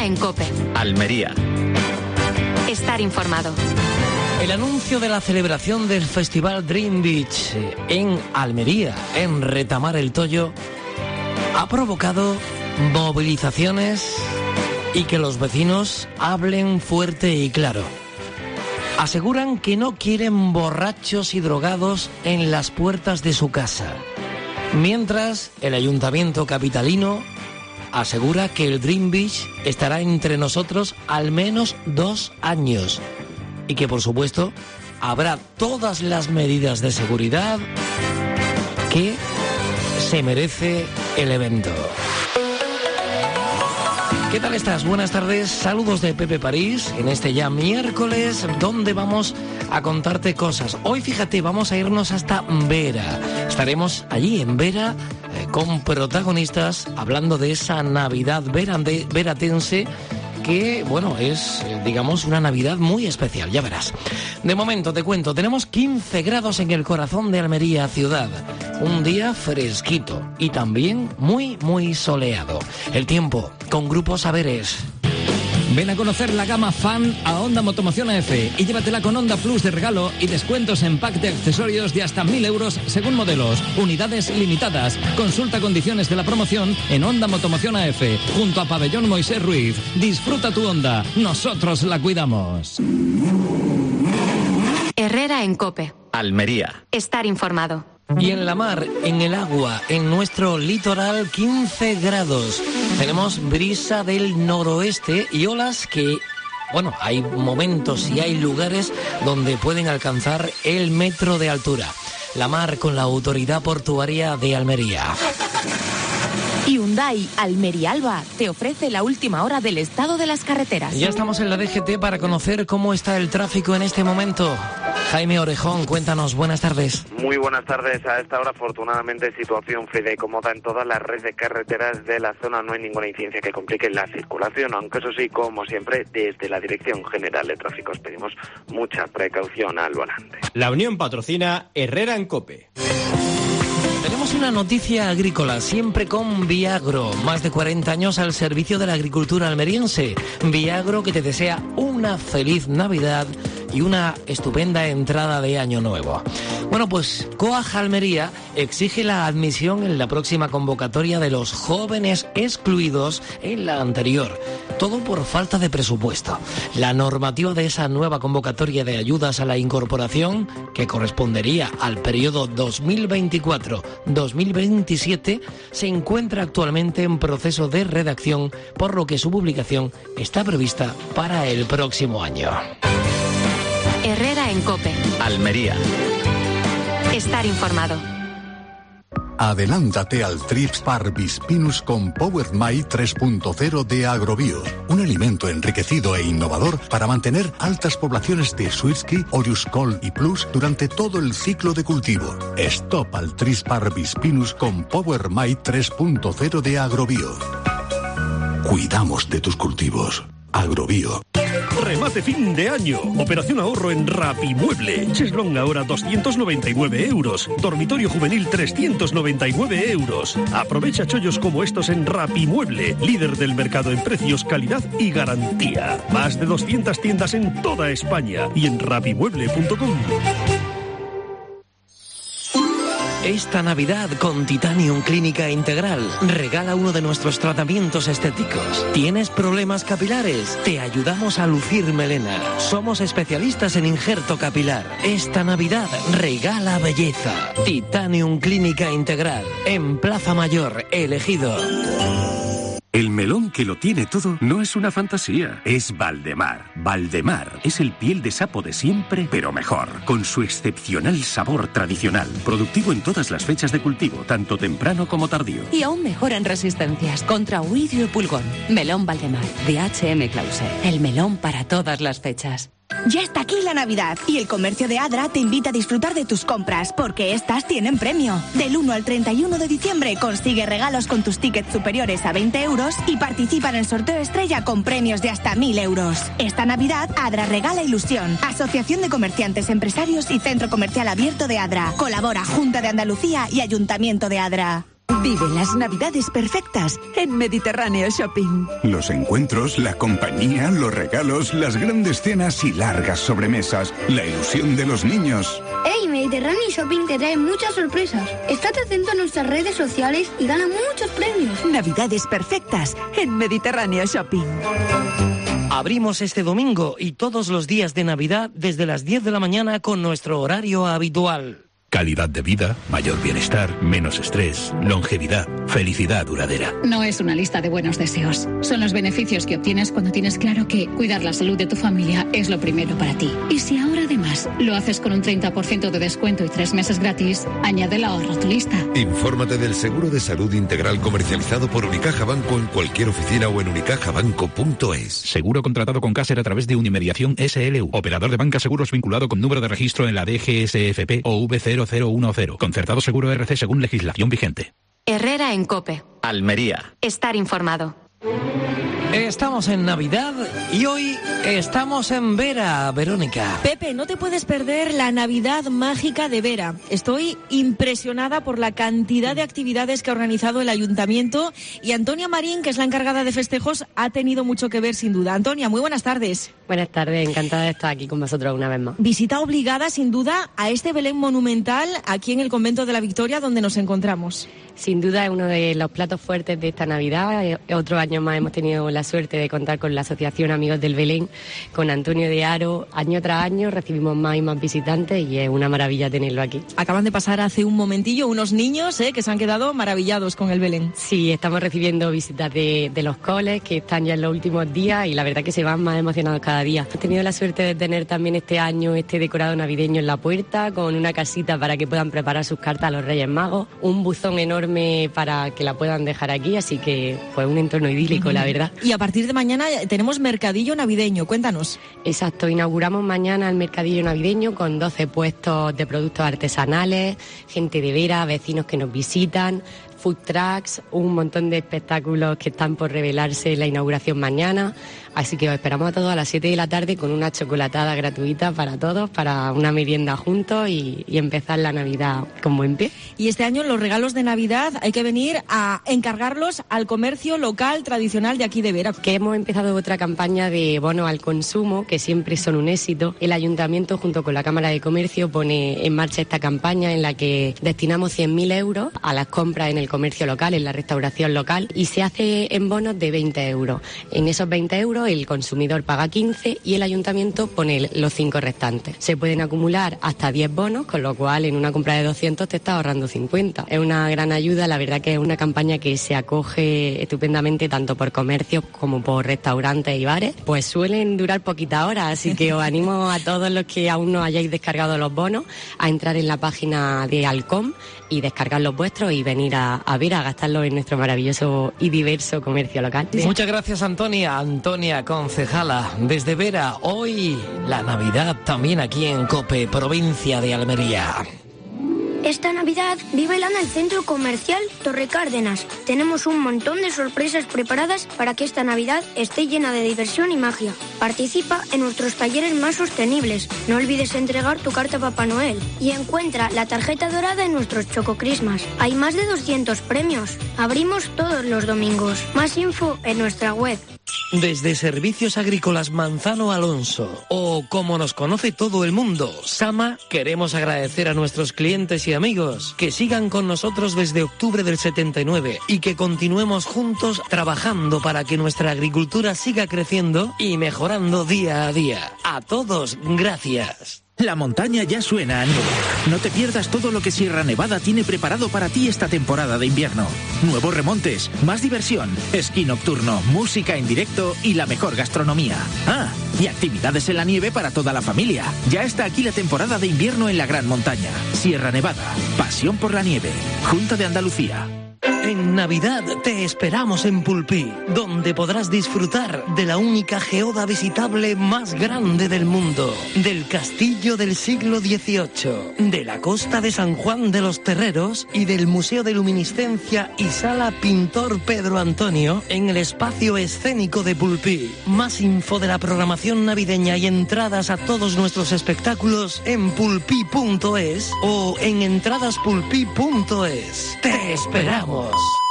Herrera en COPE. Almería. Estar informado. El anuncio de la celebración del Festival Dream Beach en Almería, en Retamar el Toyo, ha provocado movilizaciones y que los vecinos hablen fuerte y claro. Aseguran que no quieren borrachos y drogados en las puertas de su casa. Mientras, el Ayuntamiento capitalino asegura que el Dream Beach estará entre nosotros al menos 2 años y que, por supuesto, habrá todas las medidas de seguridad que se merece el evento. ¿Qué tal estás? Buenas tardes, saludos de Pepe París, en este ya miércoles, donde vamos a contarte cosas. Hoy, fíjate, vamos a irnos hasta Vera. Estaremos allí en Vera con protagonistas hablando de esa Navidad veratense que, bueno, es, digamos, una Navidad muy especial, ya verás. De momento, te cuento, tenemos 15 grados en el corazón de Almería ciudad. Un día fresquito y también muy, muy soleado. El tiempo, con Grupo Saberes. Ven a conocer la gama Fan a Honda Motomoción AF y llévatela con Honda Plus de regalo y descuentos en pack de accesorios de hasta 1.000 euros según modelos. Unidades limitadas. Consulta condiciones de la promoción en Honda Motomoción AF, junto a Pabellón Moisés Ruiz. Disfruta tu Honda. Nosotros la cuidamos. Herrera en COPE. Almería. Estar informado. Y en la mar, en el agua, en nuestro litoral, 15 grados. Tenemos brisa del noroeste y olas que, bueno, hay momentos y hay lugares donde pueden alcanzar el metro de altura. La mar con la Autoridad Portuaria de Almería. Hyundai Almería Alba te ofrece la última hora del estado de las carreteras. Ya estamos en la DGT para conocer cómo está el tráfico en este momento. Jaime Orejón, cuéntanos, buenas tardes. Muy buenas tardes. A esta hora, afortunadamente, situación fluida y cómoda en toda la red de carreteras de la zona. No hay ninguna incidencia que complique la circulación, aunque eso sí, como siempre, desde la Dirección General de Tráfico os pedimos mucha precaución al volante. La Unión patrocina Herrera en COPE. Tenemos una noticia agrícola, siempre con Viagro. Más de 40 años al servicio de la agricultura almeriense. Viagro, que te desea una feliz Navidad y una estupenda entrada de Año Nuevo. Bueno, pues COAG Almería exige la admisión en la próxima convocatoria de los jóvenes excluidos en la anterior. Todo por falta de presupuesto. La normativa de esa nueva convocatoria de ayudas a la incorporación, que correspondería al periodo 2024-2027, se encuentra actualmente en proceso de redacción, por lo que su publicación está prevista para el próximo año. Herrera en COPE. Almería. Estar informado. Adelántate al Trips Parvispinus con Power My 3.0 de Agrobio, un alimento enriquecido e innovador para mantener altas poblaciones de Swirsky, Oriuscol y Plus durante todo el ciclo de cultivo. Stop al Trips Parvispinus con Power My 3.0 de Agrobio. Cuidamos de tus cultivos. Agrobio. Remate fin de año. Operación ahorro en Rapimueble. Cheslong ahora 299 euros. Dormitorio juvenil 399 euros. Aprovecha chollos como estos en Rapimueble, líder del mercado en precios, calidad y garantía. Más de 200 tiendas en toda España y en rapimueble.com. Esta Navidad con Titanium Clínica Integral regala uno de nuestros tratamientos estéticos. ¿Tienes problemas capilares? Te ayudamos a lucir melena. Somos especialistas en injerto capilar. Esta Navidad regala belleza. Titanium Clínica Integral en Plaza Mayor, El Ejido. El melón que lo tiene todo no es una fantasía, es Valdemar. Valdemar es el piel de sapo de siempre, pero mejor, con su excepcional sabor tradicional, productivo en todas las fechas de cultivo, tanto temprano como tardío. Y aún mejor en resistencias contra huidio y pulgón. Melón Valdemar, de H.M. Clauser. El melón para todas las fechas. Ya está aquí la Navidad y el comercio de Adra te invita a disfrutar de tus compras porque estas tienen premio. Del 1 al 31 de diciembre consigue regalos con tus tickets superiores a 20 euros y participa en el sorteo estrella con premios de hasta 1.000 euros. Esta Navidad Adra regala ilusión. Asociación de Comerciantes, Empresarios y Centro Comercial Abierto de Adra. Colabora Junta de Andalucía y Ayuntamiento de Adra. Vive las Navidades perfectas en Mediterráneo Shopping. Los encuentros, la compañía, los regalos, las grandes cenas y largas sobremesas, la ilusión de los niños. ¡Hey! Mediterráneo Shopping te trae muchas sorpresas. Estate atento a nuestras redes sociales y gana muchos premios. Navidades perfectas en Mediterráneo Shopping. Abrimos este domingo y todos los días de Navidad desde las 10 de la mañana con nuestro horario habitual. Calidad de vida, mayor bienestar, menos estrés, longevidad, felicidad duradera. No es una lista de buenos deseos. Son los beneficios que obtienes cuando tienes claro que cuidar la salud de tu familia es lo primero para ti. Y si ahora además lo haces con un 30% de descuento y 3 meses gratis, añade el ahorro a tu lista. Infórmate del seguro de salud integral comercializado por Unicaja Banco en cualquier oficina o en unicajabanco.es. Seguro contratado con Caser a través de Unimediación SLU. Operador de banca seguros vinculado con número de registro en la DGSFP o V0010. Concertado Seguro RC según legislación vigente. Herrera en COPE. Almería. Estar informado. Estamos en Navidad y hoy estamos en Vera, Verónica. Pepe, no te puedes perder la Navidad mágica de Vera. Estoy impresionada por la cantidad de actividades que ha organizado el Ayuntamiento y Antonia Marín, que es la encargada de festejos, ha tenido mucho que ver sin duda. Antonia, muy buenas tardes. Buenas tardes, encantada de estar aquí con vosotros una vez más. Visita obligada sin duda a este Belén monumental aquí en el Convento de la Victoria donde nos encontramos. Sin duda es uno de los platos fuertes de esta Navidad. Otro año más hemos tenido la suerte de contar con la Asociación Amigos del Belén, con Antonio de Haro. Año tras año recibimos más y más visitantes y es una maravilla tenerlo aquí. Acaban de pasar hace un momentillo unos niños que se han quedado maravillados con el Belén. Sí, estamos recibiendo visitas de los coles que están ya en los últimos días y la verdad que se van más emocionados cada día. Hemos tenido la suerte de tener también este año este decorado navideño en la puerta, con una casita para que puedan preparar sus cartas a los Reyes Magos, un buzón enorme para que la puedan dejar aquí, así que fue un entorno idílico, la verdad. Y a partir de mañana tenemos mercadillo navideño, cuéntanos. Exacto, inauguramos mañana el mercadillo navideño con 12 puestos de productos artesanales, gente de Vera, vecinos que nos visitan, food trucks, un montón de espectáculos que están por revelarse en la inauguración mañana. Así que os esperamos a todos a las 7 de la tarde con una chocolatada gratuita para todos, para una merienda juntos y empezar la Navidad con buen pie. Y este año los regalos de Navidad hay que venir a encargarlos al comercio local tradicional de aquí de Vera. Que hemos empezado otra campaña de bonos al consumo, que siempre son un éxito. El Ayuntamiento junto con la Cámara de Comercio pone en marcha esta campaña en la que destinamos 100.000 euros a las compras en el comercio local, en la restauración local, y se hace en bonos de 20 euros. En esos 20 euros el consumidor paga 15 y el ayuntamiento pone los 5 restantes. Se pueden acumular hasta 10 bonos, con lo cual en una compra de 200 te estás ahorrando 50. Es una gran ayuda, la verdad que es una campaña que se acoge estupendamente tanto por comercios como por restaurantes y bares. Pues suelen durar poquitas horas, así que os animo a todos los que aún no hayáis descargado los bonos a entrar en la página de Alcom y descargar los vuestros y venir a ver, a gastarlos en nuestro maravilloso y diverso comercio local. Muchas gracias, Antonia. Antonia, concejala desde Vera. Hoy la Navidad también aquí en COPE, provincia de Almería. Esta Navidad vívela en el Centro Comercial Torre Cárdenas. Tenemos un montón de sorpresas preparadas para que esta Navidad esté llena de diversión y magia. Participa en nuestros talleres más sostenibles. No olvides entregar tu carta a Papá Noel. Y encuentra la tarjeta dorada en nuestros Choco Christmas. Hay más de 200 premios. Abrimos todos los domingos. Más info en nuestra web. Desde Servicios Agrícolas Manzano Alonso, o como nos conoce todo el mundo, Sama, queremos agradecer a nuestros clientes y amigos que sigan con nosotros desde octubre del 79 y que continuemos juntos trabajando para que nuestra agricultura siga creciendo y mejorando día a día. A todos, gracias. La montaña ya suena a nieve. No te pierdas todo lo que Sierra Nevada tiene preparado para ti esta temporada de invierno. Nuevos remontes, más diversión, esquí nocturno, música en directo y la mejor gastronomía. Ah, y actividades en la nieve para toda la familia. Ya está aquí la temporada de invierno en la Gran Montaña. Sierra Nevada, pasión por la nieve. Junta de Andalucía. En Navidad te esperamos en Pulpí, donde podrás disfrutar de la única geoda visitable más grande del mundo, del castillo del siglo XVIII, de la costa de San Juan de los Terreros y del Museo de Luminiscencia y Sala Pintor Pedro Antonio en el espacio escénico de Pulpí. Más info de la programación navideña y entradas a todos nuestros espectáculos en pulpí.es o en entradaspulpí.es. ¡Te esperamos!